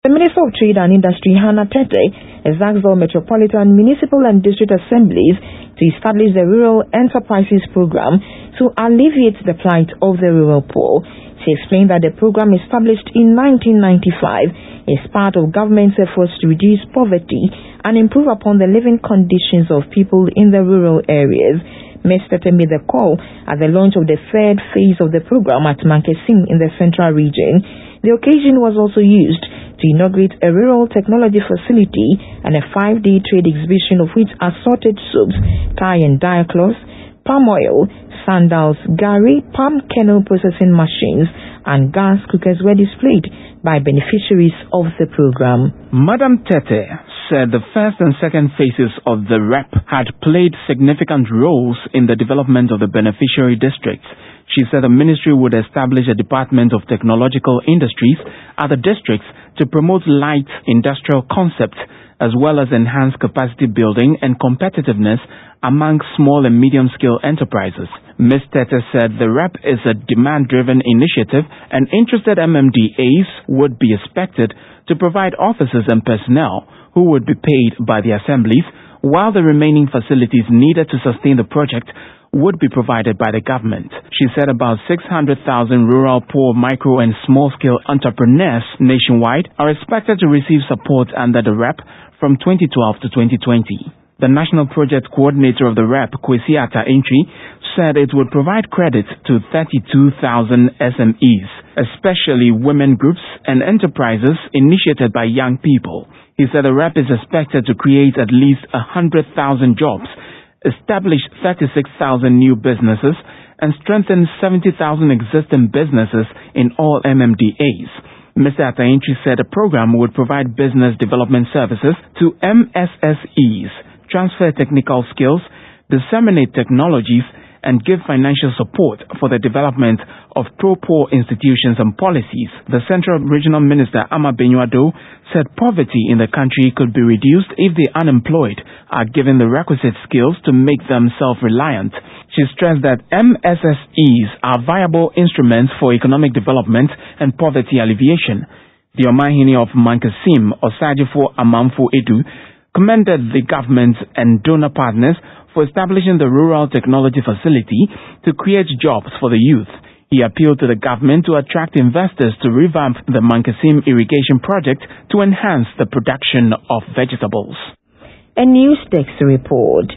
The Minister of Trade and Industry, Hannah Tete, has asked all metropolitan, municipal and district assemblies to establish the Rural Enterprises Program to alleviate the plight of the rural poor. She explained that the program established in 1995 is part of government's efforts to reduce poverty and improve upon the living conditions of people in the rural areas. Ms. Tete made the call at the launch of the third phase of the program at Mankesim in the Central Region. The occasion was also used to inaugurate a rural technology facility and a 5-day trade exhibition of which assorted soaps, tie and dye cloths, palm oil, sandals, gari, palm kernel processing machines, and gas cookers were displayed by beneficiaries of the program. Madam Tete said the first and second phases of the REP had played significant roles in the development of the beneficiary districts. She said the ministry would establish a Department of Technological Industries at the districts to promote light industrial concepts as well as enhance capacity building and competitiveness among small and medium-scale enterprises. Ms. Tete said the REP is a demand-driven initiative and interested MMDAs would be expected to provide officers and personnel who would be paid by the assemblies, while the remaining facilities needed to sustain the project would be provided by the government. She said about 600,000 rural poor micro and small-scale entrepreneurs nationwide are expected to receive support under the REP from 2012 to 2020. The National Project Coordinator of the REP, Kwesi Ata-Entry, said it would provide credit to 32,000 SMEs, especially women groups and enterprises initiated by young people. He said the REP is expected to create at least 100,000 jobs, establish 36,000 new businesses, and strengthen 70,000 existing businesses in all MMDAs. Mr. Ata-Entry said the program would provide business development services to MSSEs, transfer technical skills, disseminate technologies, and give financial support for the development of pro-poor institutions and policies. The Central Regional Minister, Ama Benyuado, said poverty in the country could be reduced if the unemployed are given the requisite skills to make them self-reliant. She stressed that MSSEs are viable instruments for economic development and poverty alleviation. The Omahini of Mankesim, Osajifo Amamfo Edu, commended the government and donor partners for establishing the Rural Technology Facility to create jobs for the youth. He appealed to the government to attract investors to revamp the Mankesim irrigation project to enhance the production of vegetables. A Newsdesk report.